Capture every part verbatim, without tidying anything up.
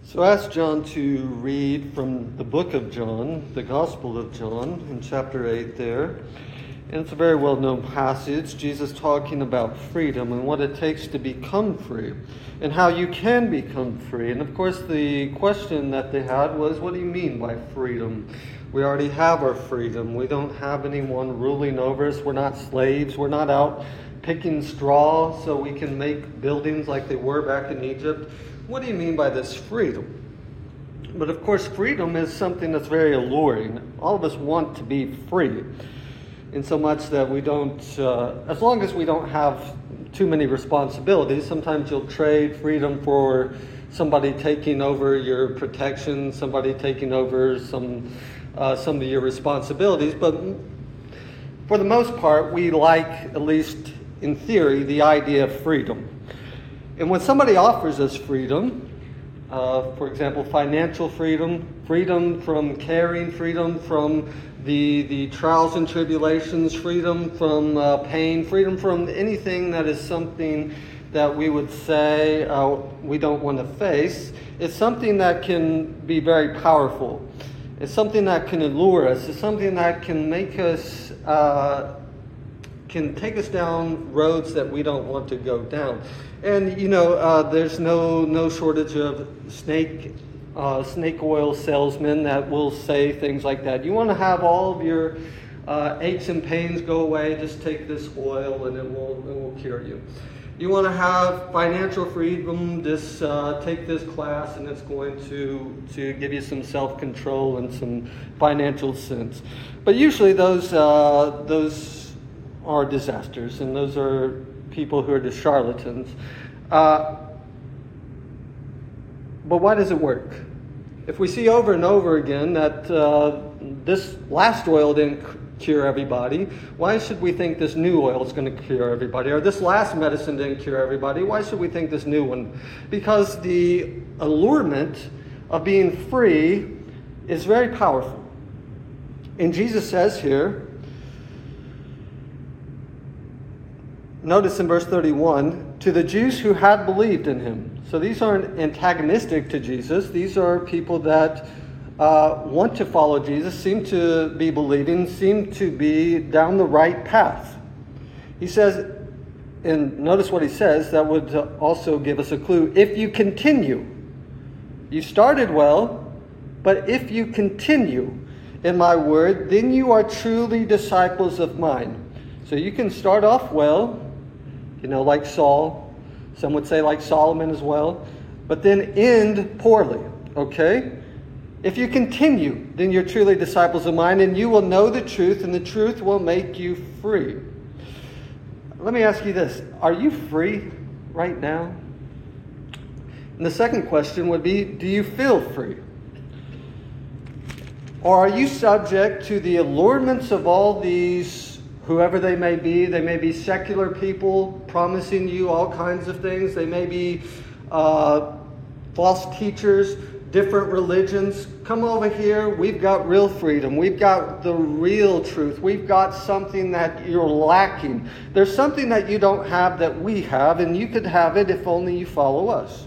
So I asked John to read from the book of John, the Gospel of John, in chapter eight there. And it's a very well-known passage, Jesus talking about freedom and what it takes to become free, and how you can become free. And of course the question that they had was, what do you mean by freedom? We already have our freedom. We don't have anyone ruling over us. We're not slaves. We're not out picking straw so we can make buildings like they were back in Egypt. What do you mean by this freedom? But of course, freedom is something that's very alluring. All of us want to be free, in so much that we don't, uh, as long as we don't have too many responsibilities. Sometimes you'll trade freedom for somebody taking over your protection, somebody taking over some, uh, some of your responsibilities. But for the most part, we like, at least in theory, the idea of freedom. And when somebody offers us freedom, uh, for example, financial freedom, freedom from caring, freedom from the the trials and tribulations, freedom from uh, pain, freedom from anything that is something that we would say uh, we don't want to face, it's something that can be very powerful. It's something that can allure us. It's something that can make us, uh, can take us down roads that we don't want to go down. And, you know, uh, there's no no shortage of snake uh, snake oil salesmen that will say things like that. You want to have all of your uh, aches and pains go away, just take this oil and it will, it will cure you. You want to have financial freedom, just uh, take this class and it's going to, to give you some self-control and some financial sense. But usually those uh, those are disasters, and those are people who are just charlatans. Uh, but why does it work? If we see over and over again that uh, this last oil didn't cure everybody, why should we think this new oil is going to cure everybody? Or this last medicine didn't cure everybody, why should we think this new one? Because the allurement of being free is very powerful. And Jesus says here, notice in verse thirty-one, to the Jews who had believed in him. So these aren't antagonistic to Jesus. These are people that uh, want to follow Jesus, seem to be believing, seem to be down the right path. He says, and notice what he says, that would also give us a clue. If you continue, you started well, but if you continue in my word, then you are truly disciples of mine. So you can start off well, you know, like Saul. Some would say like Solomon as well. But then end poorly, okay? If you continue, then you're truly disciples of mine, and you will know the truth, and the truth will make you free. Let me ask you this. Are you free right now? And the second question would be, do you feel free? Or are you subject to the allurements of all these, whoever they may be? They may be secular people promising you all kinds of things. They may be uh, false teachers, different religions. Come over here. We've got real freedom. We've got the real truth. We've got something that you're lacking. There's something that you don't have that we have, and you could have it if only you follow us.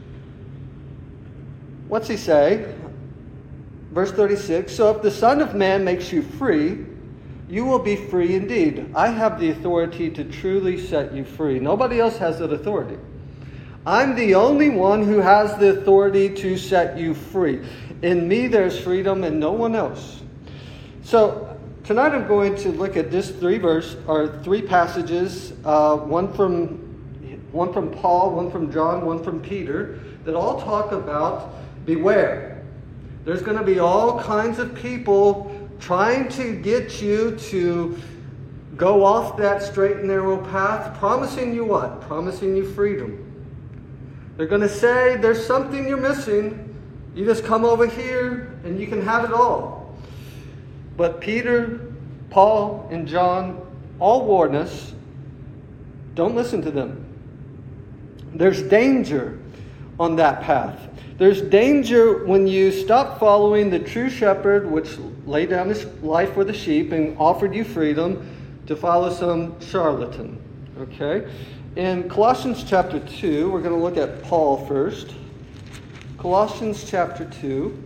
What's he say? Verse thirty-six, so if the Son of Man makes you free, you will be free indeed. I have the authority to truly set you free. Nobody else has that authority. I'm the only one who has the authority to set you free. In me there's freedom and no one else. So tonight I'm going to look at just three verse or three passages, uh, one from one from Paul, one from John, one from Peter, that all talk about beware. There's going to be all kinds of people trying to get you to go off that straight and narrow path, promising you what? Promising you freedom. They're going to say, there's something you're missing. You just come over here and you can have it all. But Peter, Paul, and John all warn us, don't listen to them. There's danger on that path. There's danger when you stop following the true shepherd, which laid down his life for the sheep and offered you freedom, to follow some charlatan. Okay? In Colossians chapter two, we're going to look at Paul first. Colossians chapter two.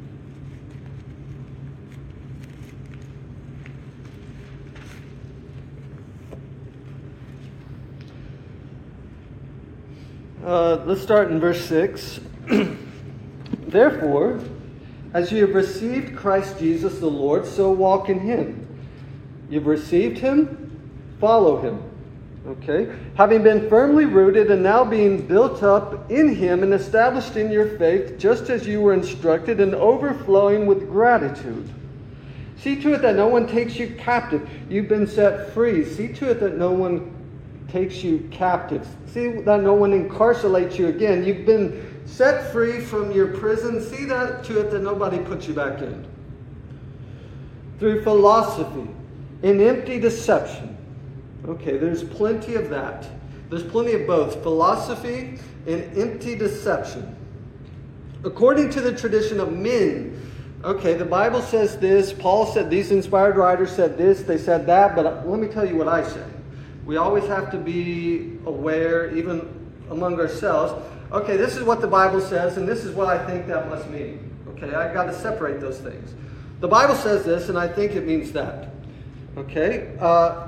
Uh, let's start in verse six. Therefore, as you have received Christ Jesus the Lord, so walk in him. You've received him, follow him. Okay? Having been firmly rooted and now being built up in him and established in your faith, just as you were instructed, and overflowing with gratitude. See to it that no one takes you captive. You've been set free. See to it that no one takes you captive. See that no one incarcerates you again. You've been set free from your prison. See that to it that nobody puts you back in. Through philosophy and empty deception. Okay, there's plenty of that. There's plenty of both philosophy and empty deception. According to the tradition of men. Okay, the Bible says this. Paul said, these inspired writers said this, they said that, but let me tell you what I say. We always have to be aware, even among ourselves. Okay, this is what the Bible says, and this is what I think that must mean. Okay, I've got to separate those things. The Bible says this, and I think it means that. Okay, uh,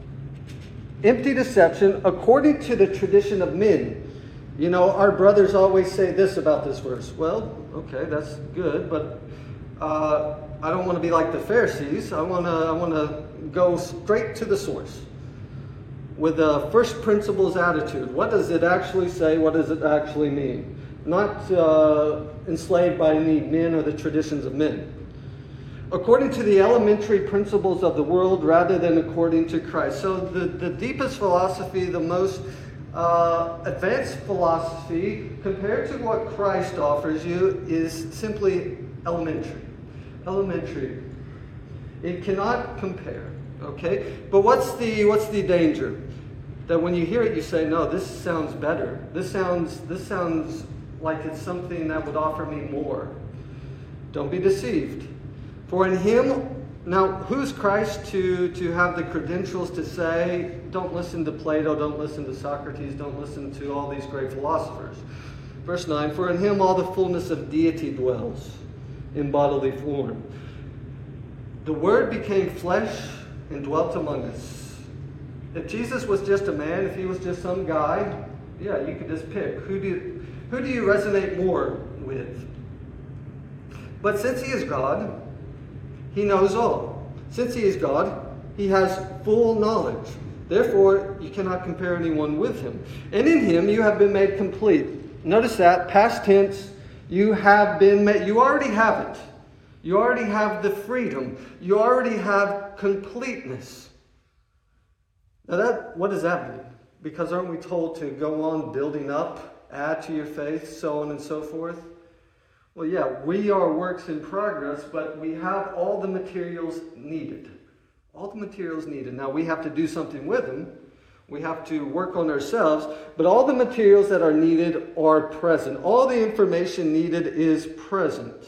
empty deception according to the tradition of men. You know, our brothers always say this about this verse. Well, okay, that's good, but uh, I don't want to be like the Pharisees. I want to I want to go straight to the source with a first principles attitude. What does it actually say? What does it actually mean? Not uh, enslaved by any men or the traditions of men. According to the elementary principles of the world rather than according to Christ. So the, the deepest philosophy, the most uh, advanced philosophy compared to what Christ offers you is simply elementary. Elementary. It cannot compare. Okay? But what's the what's the danger? That when you hear it you say, no, this sounds better. This sounds this sounds like it's something that would offer me more. Don't be deceived. For in him, now who's Christ to, to have the credentials to say, don't listen to Plato, don't listen to Socrates, don't listen to all these great philosophers. Verse nine, for in him all the fullness of deity dwells in bodily form. The Word became flesh and dwelt among us. If Jesus was just a man, if he was just some guy, yeah, you could just pick. Who do you, who do you resonate more with? But since he is God, he knows all. Since he is God, he has full knowledge. Therefore, you cannot compare anyone with him. And in him you have been made complete. Notice that, past tense, you have been made, you already have it. You already have the freedom. You already have completeness. Now that, what does that mean? Because aren't we told to go on building up, add to your faith, so on and so forth? Well, yeah, we are works in progress, but we have all the materials needed. All the materials needed. Now, we have to do something with them. We have to work on ourselves, but all the materials that are needed are present. All the information needed is present.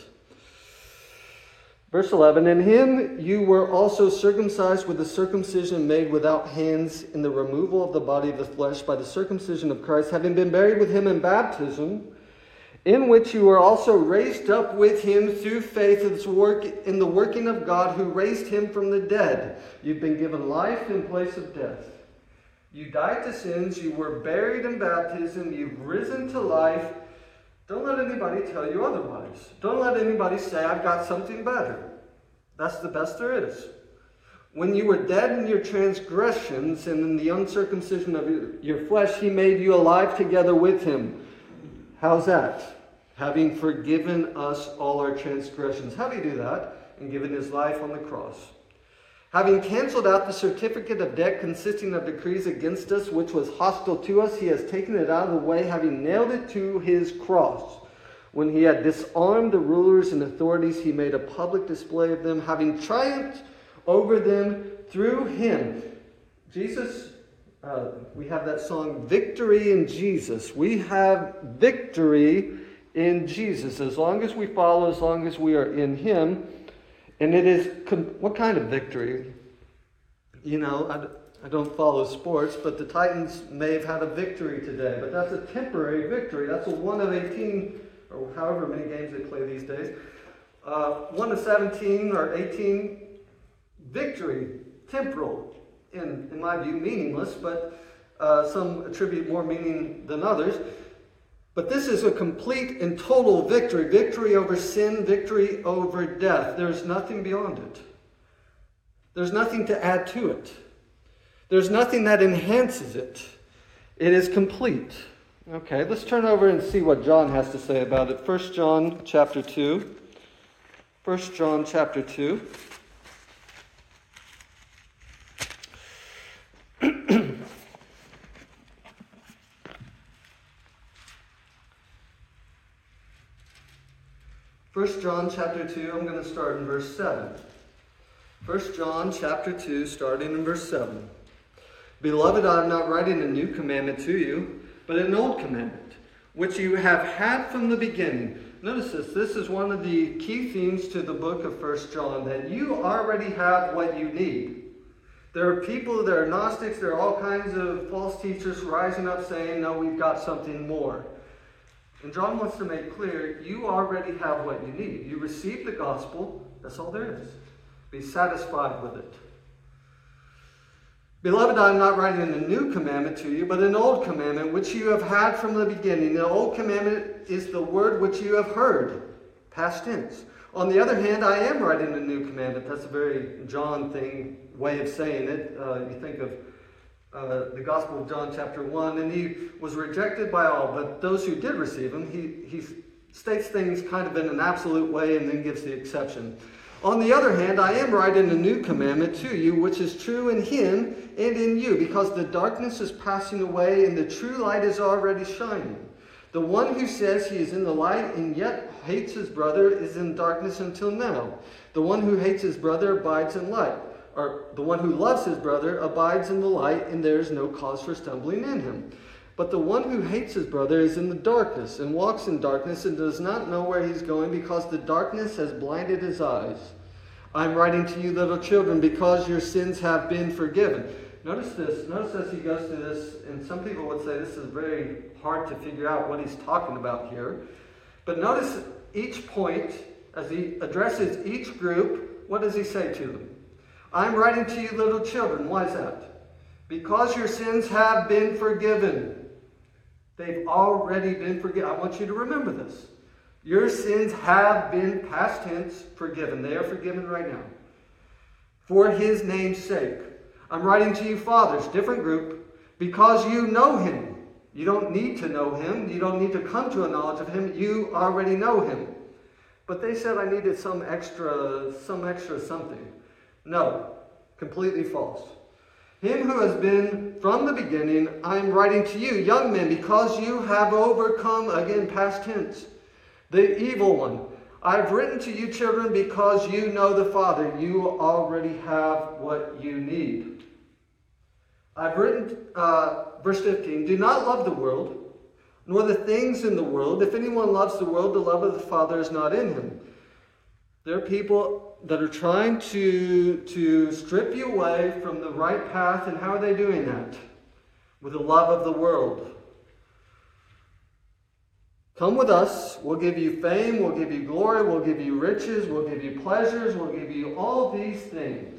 Verse eleven, in him you were also circumcised with the circumcision made without hands in the removal of the body of the flesh by the circumcision of Christ, having been buried with him in baptism, in which you were also raised up with him through faith in the working of God who raised him from the dead. You've been given life in place of death. You died to sins. You were buried in baptism. You've risen to life. Don't let anybody tell you otherwise. Don't let anybody say, I've got something better. That's the best there is. When you were dead in your transgressions and in the uncircumcision of your flesh, he made you alive together with him. How's that? Having forgiven us all our transgressions. How do you do that? And given his life on the cross. Having canceled out the certificate of debt consisting of decrees against us, which was hostile to us, he has taken it out of the way, having nailed it to his cross. When he had disarmed the rulers and authorities, he made a public display of them, having triumphed over them through him. Jesus, uh, we have that song, Victory in Jesus. We have victory in Jesus. As long as we follow, as long as we are in him. And it is, what kind of victory? You know, I, I don't follow sports, but the Titans may have had a victory today. But that's a temporary victory. That's a one of eighteen or however many games they play these days. Uh, one to seventeen or eighteen, victory, temporal, in, in my view, meaningless, but uh, some attribute more meaning than others. But this is a complete and total victory. Victory over sin, victory over death. There's nothing beyond it. There's nothing to add to it. There's nothing that enhances it. It is complete. Okay, let's turn over and see what John has to say about it. First John chapter two. First John chapter two. First John chapter two, I'm going to start in verse seven. First John chapter two, starting in verse seven. Beloved, I am not writing a new commandment to you, but an old commandment, which you have had from the beginning. Notice this. This is one of the key themes to the book of First John, that you already have what you need. There are people, there are Gnostics, there are all kinds of false teachers rising up saying, no, we've got something more. And John wants to make clear, you already have what you need. You received the gospel, that's all there is. Be satisfied with it. Beloved, I am not writing a new commandment to you, but an old commandment which you have had from the beginning. The old commandment is the word which you have heard, past tense. On the other hand, I am writing a new commandment. That's a very John thing, way of saying it. Uh, you think of uh, the Gospel of John chapter one, and he was rejected by all, but those who did receive him, he, he states things kind of in an absolute way and then gives the exception. On the other hand, I am writing a new commandment to you, which is true in him and in you, because the darkness is passing away and the true light is already shining. The one who says he is in the light and yet hates his brother is in darkness until now. The one who hates his brother abides in light, or the one who loves his brother abides in the light, and there is no cause for stumbling in him. But the one who hates his brother is in the darkness and walks in darkness and does not know where he's going, because the darkness has blinded his eyes. I'm writing to you, little children, because your sins have been forgiven. Notice this. Notice as he goes through this, and some people would say this is very hard to figure out what he's talking about here. But notice each point, as he addresses each group, what does he say to them? I'm writing to you, little children. Why is that? Because your sins have been forgiven. They've already been forgiven. I want you to remember this. Your sins have been, past tense, forgiven. They are forgiven right now. For his name's sake. I'm writing to you, fathers, different group, because you know him. You don't need to know him. You don't need to come to a knowledge of him. You already know him. But they said I needed some extra, some extra something. No, completely false. Him who has been from the beginning, I am writing to you, young men, because you have overcome, again, past tense, the evil one. I've written to you, children, because you know the Father. You already have what you need. I've written, uh, verse fifteen, do not love the world, nor the things in the world. If anyone loves the world, the love of the Father is not in him. There are people that are trying to, to strip you away from the right path, and how are they doing that? With the love of the world. Come with us, we'll give you fame, we'll give you glory, we'll give you riches, we'll give you pleasures, we'll give you all these things.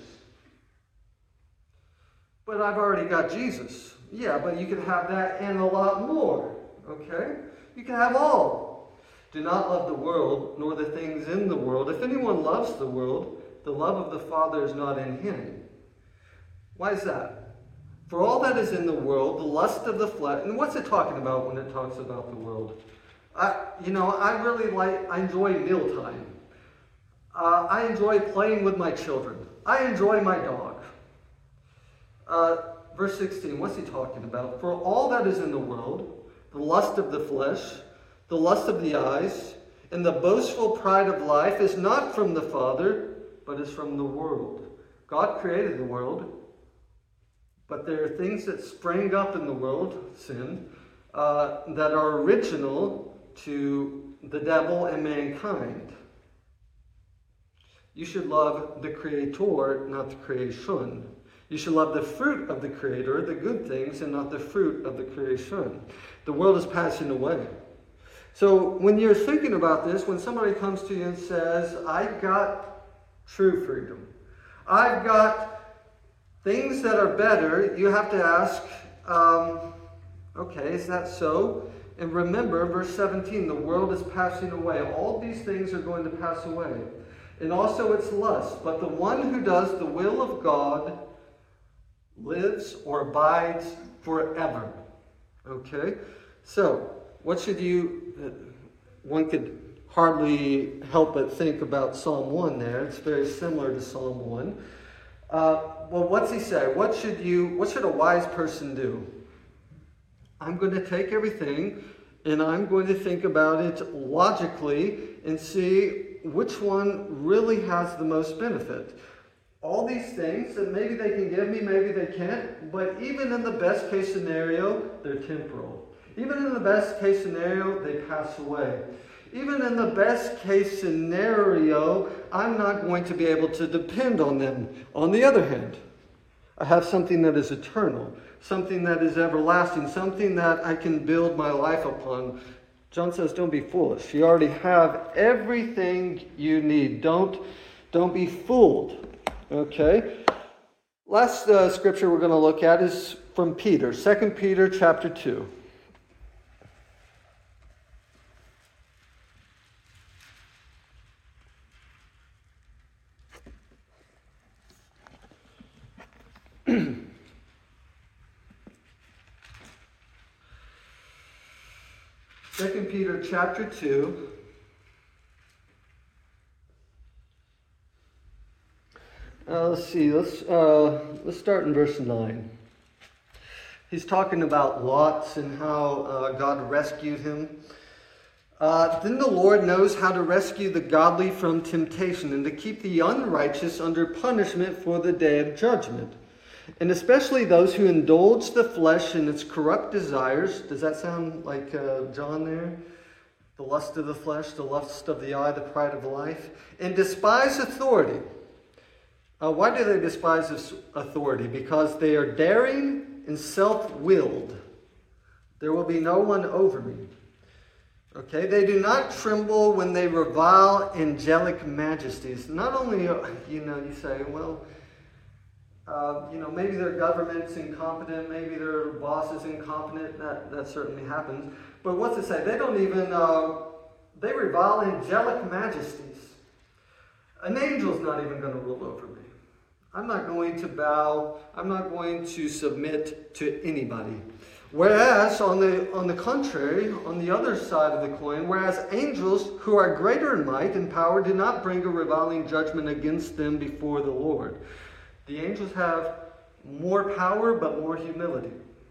But I've already got Jesus. Yeah, but you can have that and a lot more, okay? You can have all. Do not love the world, nor the things in the world. If anyone loves the world, the love of the Father is not in him. Why is that? For all that is in the world, the lust of the flesh, and what's it talking about when it talks about the world? I, you know, I really like, I enjoy mealtime. Uh, I enjoy playing with my children. I enjoy my dog. Uh, verse sixteen, what's he talking about? For all that is in the world, the lust of the flesh, the lust of the eyes, and the boastful pride of life is not from the Father, but is from the world. God created the world, but there are things that spring up in the world, sin, uh, that are original to the devil and mankind. You should love the Creator, not the creation. You should love the fruit of the Creator, the good things, and not the fruit of the creation. The world is passing away. So when you're thinking about this, when somebody comes to you and says, I've got true freedom, I've got things that are better, you have to ask, um, okay, is that so? And remember, verse seventeen, the world is passing away. All these things are going to pass away. And also its lust. But the one who does the will of God lives or abides forever. Okay? So, what should you... One could hardly help but think about Psalm one there. It's very similar to Psalm one. Uh, well, what's he say? What should you... What should a wise person do? I'm going to take everything and I'm going to think about it logically and see which one really has the most benefit. All these things that maybe they can give me, maybe they can't, but even in the best case scenario, they're temporal. Even in the best case scenario, they pass away. Even in the best case scenario, I'm not going to be able to depend on them. On the other hand, I have something that is eternal, something that is everlasting, something that I can build my life upon. John says, don't be foolish. You already have everything you need. Don't, don't be fooled. Okay? Last uh, scripture we're going to look at is from Peter, Second Peter chapter two. Second Peter chapter two. Uh, let's see. Let's uh, let's start in verse nine. He's talking about Lot and how uh, God rescued him. Uh, then the Lord knows how to rescue the godly from temptation and to keep the unrighteous under punishment for the day of judgment. And especially those who indulge the flesh in its corrupt desires. Does that sound like uh, John there? The lust of the flesh, the lust of the eye, the pride of life. And despise authority. Uh, why do they despise this authority? Because they are daring and self-willed. There will be no one over me. Okay, they do not tremble when they revile angelic majesties. Not only, you know, you say, well, uh, you know, maybe their government's incompetent, maybe their boss is incompetent. That, that certainly happens. But what's it say? They don't even, uh, they revile angelic majesties. An angel's not even going to rule over me. I'm not going to bow. I'm not going to submit to anybody. Whereas, on the on the contrary, on the other side of the coin, whereas angels who are greater in might and power do not bring a reviling judgment against them before the Lord. The angels have more power but more humility.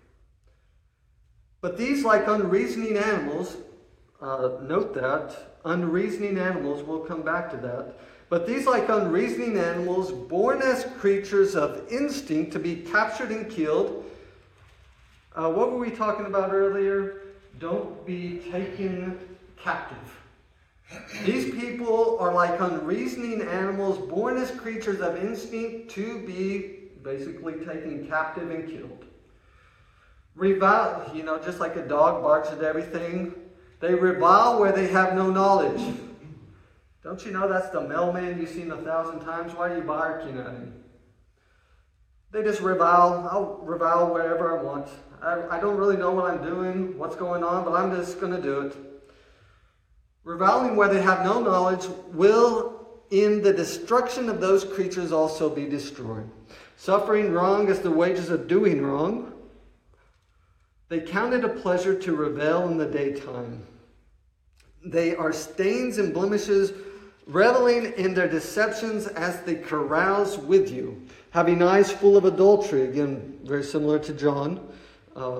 But these, like unreasoning animals, uh, note that, unreasoning animals, we'll come back to that. But these, like unreasoning animals, born as creatures of instinct to be captured and killed. Uh, what were we talking about earlier? Don't be taken captive. These people are like unreasoning animals, born as creatures of instinct to be basically taken captive and killed. Revile, you know, just like a dog barks at everything. They revile where they have no knowledge. Don't you know that's the mailman you've seen a thousand times? Why are you barking at him? They just revile. I'll revile wherever I want. I, I don't really know what I'm doing, what's going on, but I'm just going to do it. Reviling where they have no knowledge will, in the destruction of those creatures, also be destroyed. Suffering wrong is the wages of doing wrong. They count it a pleasure to revel in the daytime. They are stains and blemishes, reveling in their deceptions as they carouse with you, having eyes full of adultery. Again, very similar to John. Uh,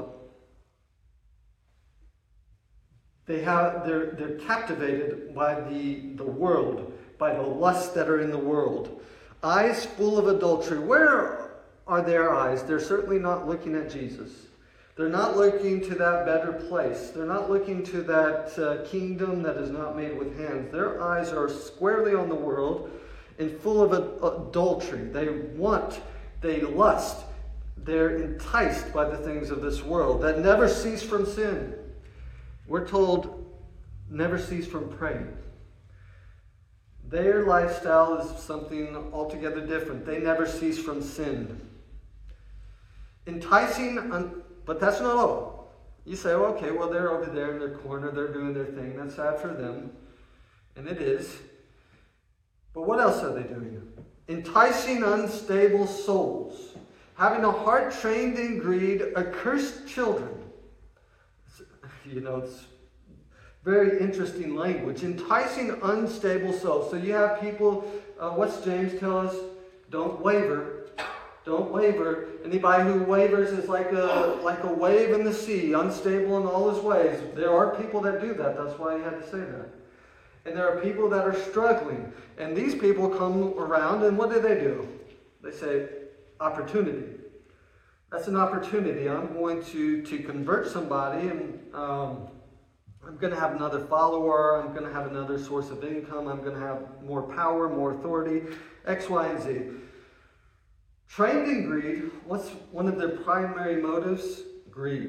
they have, they're, they're captivated by the, the world, by the lusts that are in the world. Eyes full of adultery. Where are their eyes? They're certainly not looking at Jesus. They're not looking to that better place. They're not looking to that uh, kingdom that is not made with hands. Their eyes are squarely on the world and full of ad- adultery. They want, they lust, they're enticed by the things of this world that never cease from sin. We're told never cease from praying. Their lifestyle is something altogether different. They never cease from sin. Enticing, un- but that's not all. You say, well, okay, well, they're over there in their corner, they're doing their thing. That's sad for them. And it is. But what else are they doing? Enticing unstable souls, having a heart trained in greed, accursed children. You know, it's very interesting language. Enticing unstable souls. So you have people, uh, what's James tell us? Don't waver. Don't waver. Anybody who wavers is like a like a wave in the sea, unstable in all his ways. There are people that do that. That's why he had to say that. And there are people that are struggling. And these people come around, and what do they do? They say, opportunity. That's an opportunity. I'm going to, to convert somebody, and um, I'm going to have another follower. I'm going to have another source of income. I'm going to have more power, more authority, X, Y, and Z. Trained in greed, what's one of their primary motives? Greed.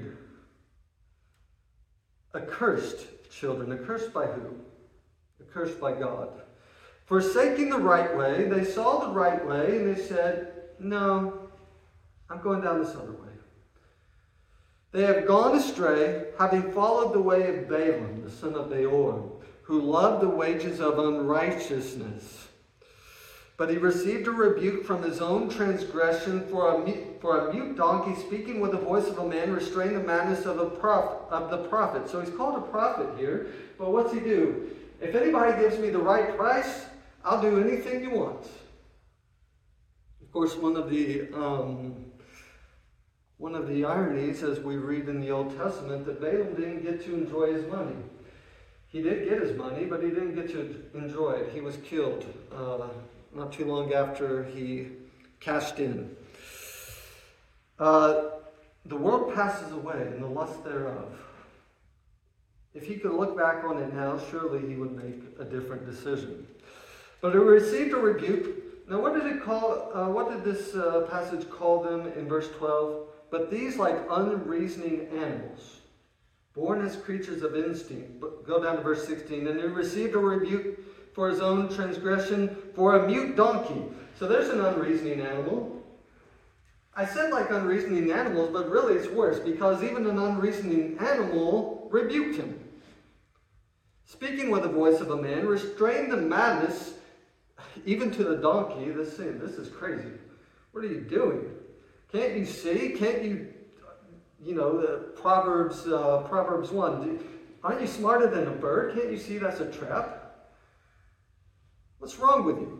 Accursed children. Accursed by who? Accursed by God. Forsaking the right way, they saw the right way and they said, no, I'm going down this other way. They have gone astray, having followed the way of Balaam, the son of Beor, who loved the wages of unrighteousness. But he received a rebuke from his own transgression, for a mute, for a mute donkey speaking with the voice of a man restrained the madness of, a prof, of the prophet. So he's called a prophet here, but what's he do? If anybody gives me the right price, I'll do anything you want. Of course, one of the um, one of the ironies, as we read in the Old Testament, that Balaam didn't get to enjoy his money. He did get his money, but he didn't get to enjoy it. He was killed uh, not too long after he cashed in. Uh, the world passes away and the lust thereof. If he could look back on it now, surely he would make a different decision. But he received a rebuke. Now, what did it call? Uh, what did this uh, passage call them in verse twelve? But these, like unreasoning animals, born as creatures of instinct. But go down to verse sixteen. And he received a rebuke for his own transgression, for a mute donkey. So there's an unreasoning animal. I said like unreasoning animals, but really it's worse, because even an unreasoning animal rebuked him. Speaking with the voice of a man, restrained the madness, even to the donkey. This saying, this is crazy. What are you doing? Can't you see? Can't you, you know, the Proverbs, uh, Proverbs one. Aren't you smarter than a bird? Can't you see that's a trap? What's wrong with you?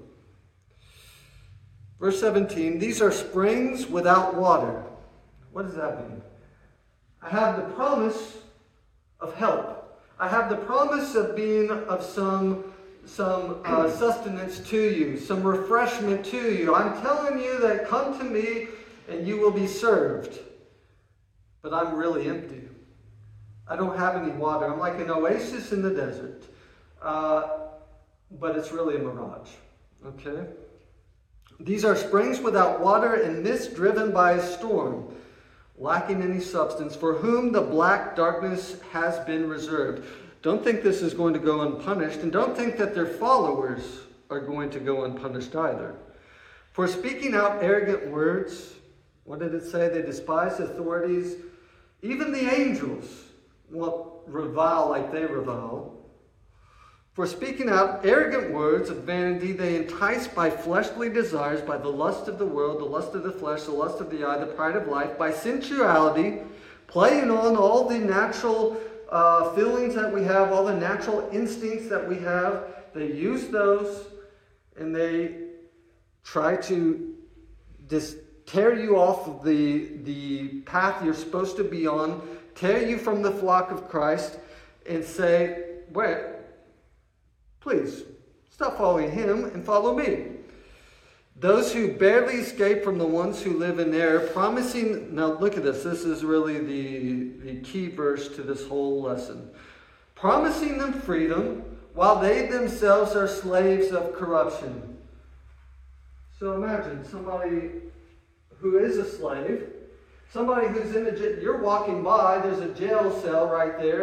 Verse seventeen, these are springs without water. What does that mean? I have the promise of help. I have the promise of being of some, some uh, sustenance to you, some refreshment to you. I'm telling you that come to me and you will be served. But I'm really empty. I don't have any water. I'm like an oasis in the desert. Uh, but it's really a mirage. Okay? These are springs without water and mist driven by a storm, lacking any substance, for whom the black darkness has been reserved. Don't think this is going to go unpunished, and don't think that their followers are going to go unpunished either. For speaking out arrogant words, what did it say? They despise authorities. Even the angels won't revile like they revile. For speaking out arrogant words of vanity, they entice by fleshly desires, by the lust of the world, the lust of the flesh, the lust of the eye, the pride of life, by sensuality, playing on all the natural uh, feelings that we have, all the natural instincts that we have. They use those and they try to just tear you off of the, the path you're supposed to be on, tear you from the flock of Christ, and say, wait, please, stop following him and follow me. Those who barely escape from the ones who live in error, promising... Now look at this. This is really the, the key verse to this whole lesson. Promising them freedom while they themselves are slaves of corruption. So imagine somebody who is a slave, somebody who's in a jail. You're walking by, there's a jail cell right there.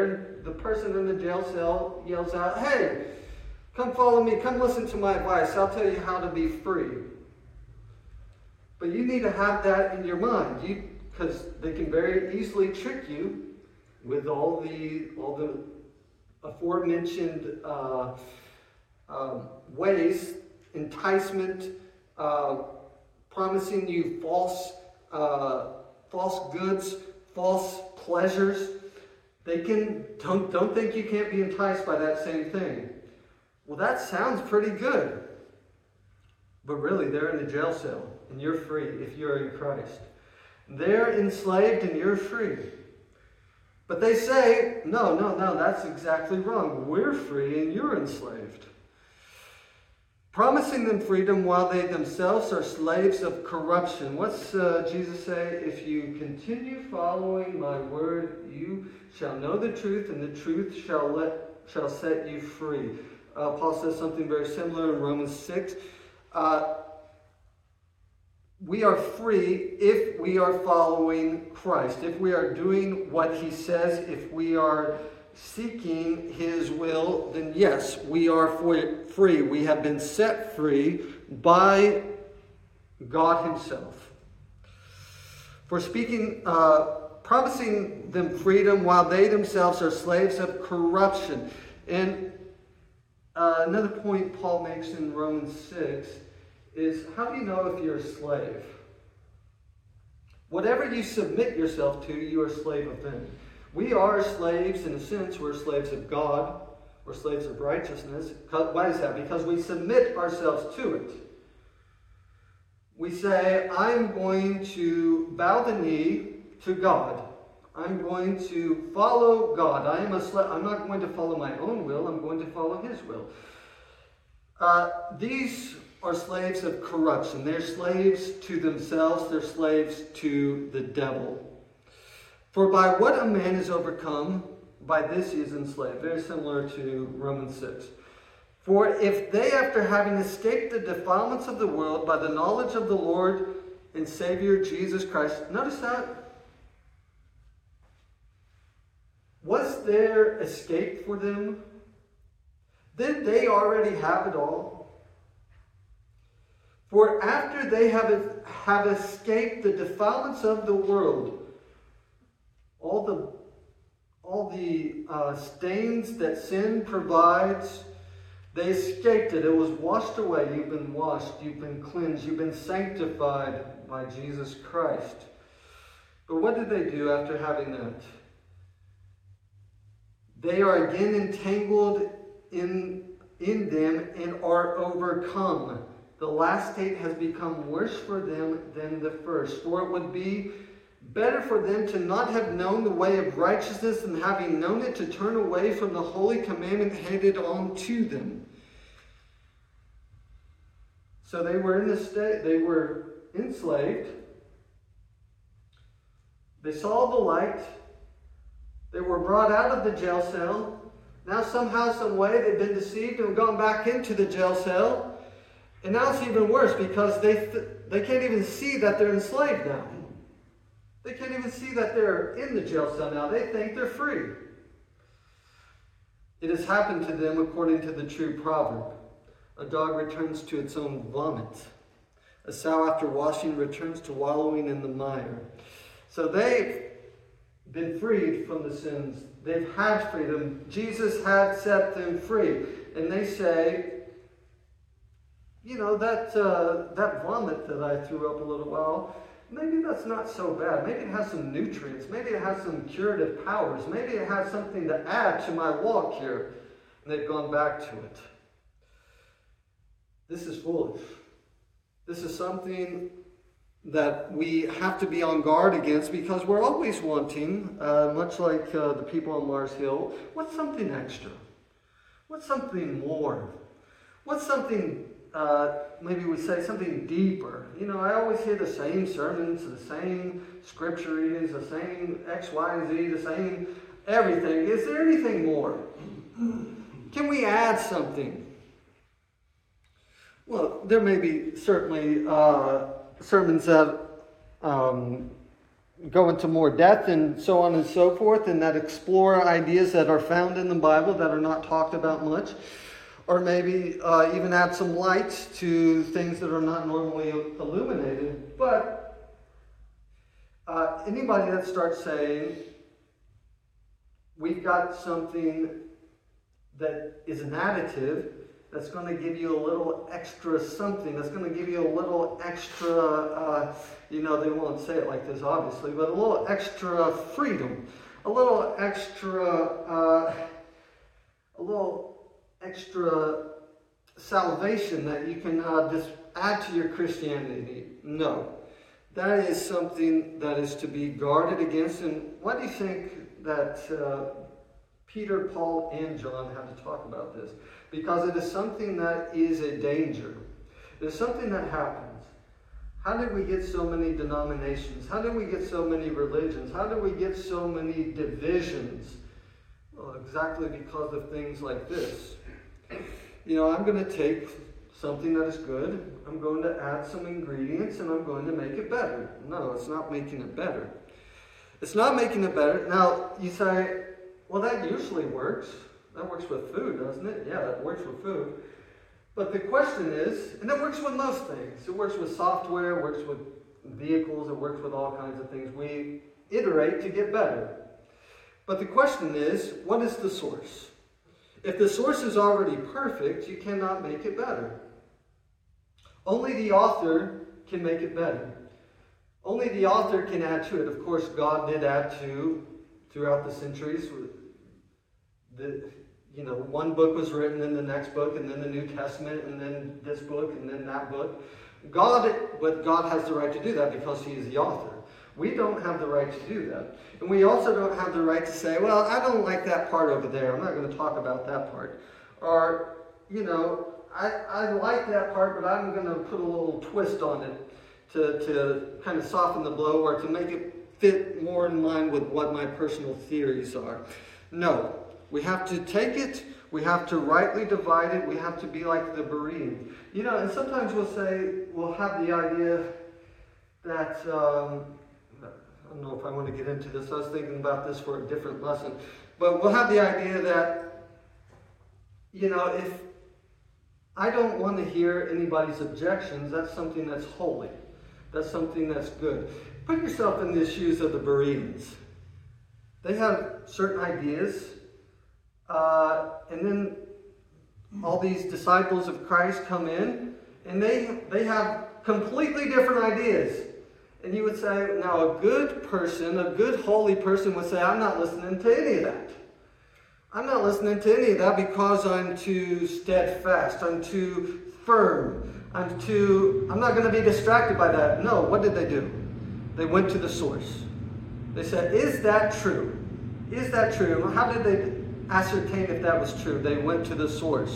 the person in the jail cell yells out, "Hey, come follow me, come listen to my advice, I'll tell you how to be free." But you need to have that in your mind, because they can very easily trick you with all the all the aforementioned uh, uh, ways, enticement, uh, promising you false uh, false goods, false pleasures. They can don't don't think you can't be enticed by that same thing. Well, that sounds pretty good, but really they're in the jail cell and you're free if you're in Christ. They're enslaved and you're free. But they say, no, no, no, that's exactly wrong. We're free and you're enslaved. Promising them freedom while they themselves are slaves of corruption. What's uh, Jesus say? If you continue following my word, you shall know the truth, and the truth shall let shall set you free. Uh, Paul says something very similar in Romans six. Uh, we are free if we are following Christ, if we are doing what he says, if we are seeking his will, then yes, we are free. We have been set free by God himself. For speaking, uh, promising them freedom while they themselves are slaves of corruption. And uh, another point Paul makes in Romans six is, how do you know if you're a slave? Whatever you submit yourself to, you are a slave of them. We are slaves, in a sense, we're slaves of God. We're slaves of righteousness. Why is that? Because we submit ourselves to it. We say, I'm going to bow the knee to God. I'm going to follow God. I am a slave. I'm not going to follow my own will. I'm going to follow his will. Uh, these are slaves of corruption. They're slaves to themselves. They're slaves to the devil. For by what a man is overcome, by this he is enslaved. Very similar to Romans six. For if they, after having escaped the defilements of the world by the knowledge of the Lord and Savior Jesus Christ, notice that? Was there escape for them? Did they already have it all? For after they have, have escaped the defilements of the world, all the, all the uh, stains that sin provides, they escaped it. It was washed away. You've been washed. You've been cleansed. You've been sanctified by Jesus Christ. But what did they do after having that? They are again entangled in, in them and are overcome. The last state has become worse for them than the first. For it would be better for them to not have known the way of righteousness than having known it to turn away from the holy commandment handed on to them. So they were in the state, they were enslaved. They saw the light. They were brought out of the jail cell. Now somehow, some way, they've been deceived and gone back into the jail cell. And now it's even worse because they th- they can't even see that they're enslaved now. They can't even see that they're in the jail cell now. They think they're free. It has happened to them according to the true proverb. A dog returns to its own vomit. A sow after washing returns to wallowing in the mire. So they've been freed from the sins. They've had freedom. Jesus had set them free. And they say, you know, that uh, that vomit that I threw up a little while, maybe that's not so bad. Maybe it has some nutrients. Maybe it has some curative powers. Maybe it has something to add to my walk here. And they've gone back to it. This is foolish. This is something that we have to be on guard against because we're always wanting, uh, much like uh, the people on Mars Hill, what's something extra? What's something more? What's something Uh, maybe we say something deeper. You know, I always hear the same sermons, the same scripture readings, the same X, Y, and Z, the same everything. Is there anything more? Can we add something? Well, there may be certainly uh, sermons that um, go into more depth and so on and so forth, and that explore ideas that are found in the Bible that are not talked about much, or maybe uh, even add some light to things that are not normally illuminated. But uh, anybody that starts saying, we've got something that is an additive, that's going to give you a little extra something, that's going to give you a little extra, uh, you know, they won't say it like this obviously, but a little extra freedom, a little extra, uh, a little extra salvation that you can uh, just add to your Christianity. No, that is something that is to be guarded against. And why do you think that uh, Peter, Paul, and John had to talk about this? Because it is something that is a danger. It is something that happens. How did we get so many denominations? How did we get so many religions? How did we get so many divisions? Well, exactly because of things like this. You know, I'm going to take something that is good, I'm going to add some ingredients, and I'm going to make it better. No, it's not making it better. It's not making it better. Now, you say, well, that usually works. That works with food, doesn't it? Yeah, that works with food. But the question is, and it works with most things. It works with software, it works with vehicles, it works with all kinds of things. We iterate to get better. But the question is, what is the source? If the source is already perfect, you cannot make it better. Only the author can make it better. Only the author can add to it. Of course, God did add to throughout the centuries. The, you know, one book was written, and the next book, and then the New Testament, and then this book, and then that book. God, but God has the right to do that because He is the author. We don't have the right to do that. And we also don't have the right to say, well, I don't like that part over there. I'm not going to talk about that part. Or, you know, I, I like that part, but I'm going to put a little twist on it to, to kind of soften the blow or to make it fit more in line with what my personal theories are. No. We have to take it, we have to rightly divide it, we have to be like the Bereans. You know, and sometimes we'll say, we'll have the idea that, um, I don't know if I want to get into this, I was thinking about this for a different lesson, but we'll have the idea that, you know, if I don't want to hear anybody's objections, that's something that's holy. That's something that's good. Put yourself in the shoes of the Bereans. They have certain ideas. Uh, and then all these disciples of Christ come in, and they they have completely different ideas. And you would say, now a good person, a good holy person would say, I'm not listening to any of that. I'm not listening to any of that because I'm too steadfast, I'm too firm, I'm too, I'm not going to be distracted by that. No, what did they do? They went to the source. They said, is that true? Is that true? How did they ascertain if that was true? They went to the source.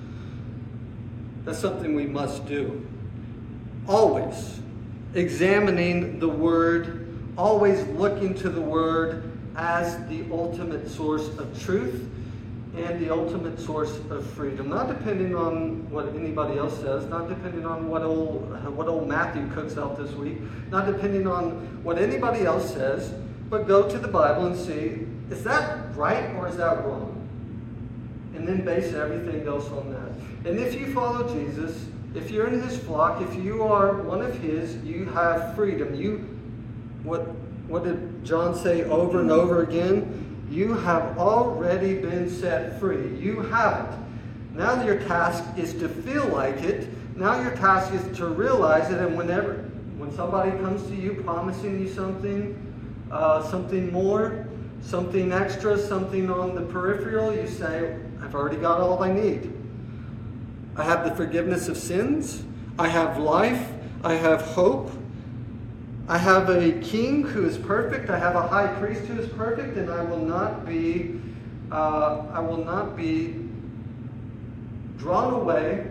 That's something we must do. Always examining the Word, always looking to the Word as the ultimate source of truth and the ultimate source of freedom. Not depending on what anybody else says, not depending on what old, what old Matthew cooks out this week, not depending on what anybody else says, but go to the Bible and see, is that right or is that wrong? And then base everything else on that. And if you follow Jesus, if you're in His flock, if you are one of His, you have freedom. You, what, what did John say over and over again? You have already been set free. You have it. Now your task is to feel like it. Now your task is to realize it. And whenever, when somebody comes to you promising you something, uh, something more, something extra, something on the peripheral, you say, I've already got all I need. I have the forgiveness of sins. I have life. I have hope. I have a king who is perfect. I have a high priest who is perfect, and I will not be, uh, I will not be drawn away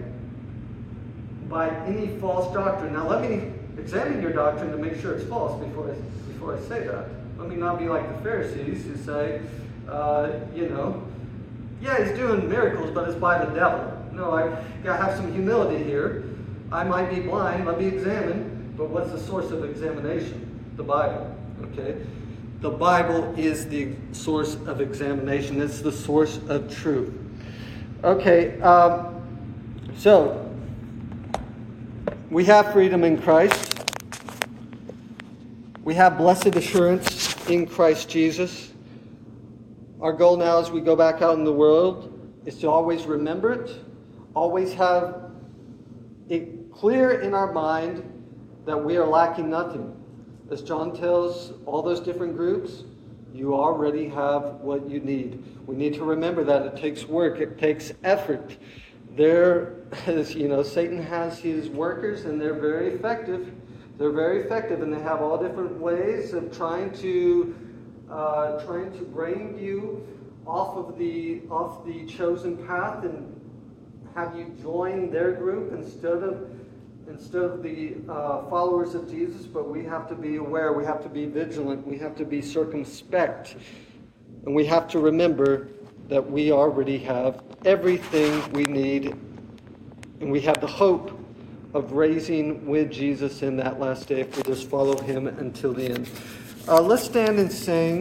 by any false doctrine. Now, let me examine your doctrine to make sure it's false before I, before I say that. Let me not be like the Pharisees who say, uh, you know, yeah, he's doing miracles, but it's by the devil. No, I gotta have some humility here. I might be blind. Let me examine. But what's the source of examination? The Bible. Okay? The Bible is the source of examination. It's the source of truth. Okay, um, so we have freedom in Christ. We have blessed assurance in Christ Jesus. Our goal now as we go back out in the world is to always remember it, always have it clear in our mind that we are lacking nothing. As John tells all those different groups, you already have what you need. We need to remember that it takes work, it takes effort. There, as you know, Satan has his workers, and they're very effective. They're very effective, and they have all different ways of trying to uh, trying to bring you off of the off the chosen path and have you join their group instead of instead of the uh, followers of Jesus. But we have to be aware. We have to be vigilant. We have to be circumspect, and we have to remember that we already have everything we need, and we have the hope of raising with Jesus in that last day if we just follow him until the end. Uh, let's stand and sing.